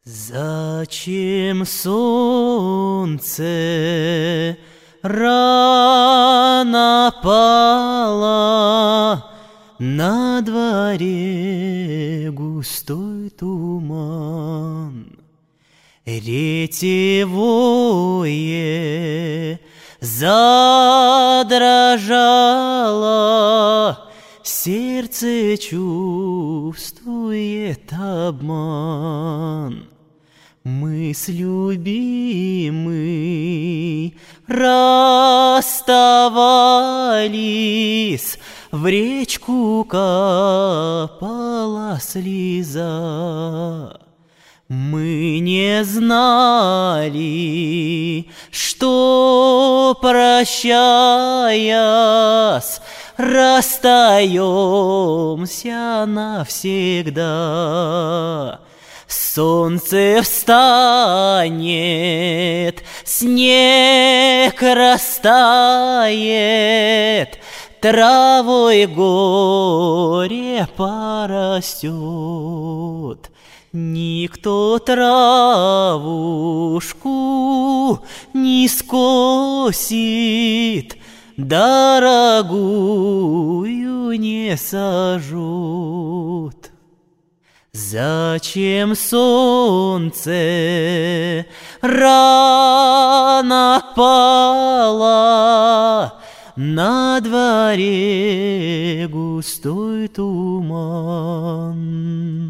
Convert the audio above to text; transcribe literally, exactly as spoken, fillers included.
Зачем солнце рано пало, на дворе густой туман, ретевое задрожало, сердце чувствует обман. Мы с любимой расставались, в речку капала слеза. Мы не знали, что, прощаясь, расстаемся навсегда. Солнце встанет, снег растает, травой горе порастет. Никто травушку не скосит, дорогую не сожжет. Зачем солнце рано пало, на дворе густой туман?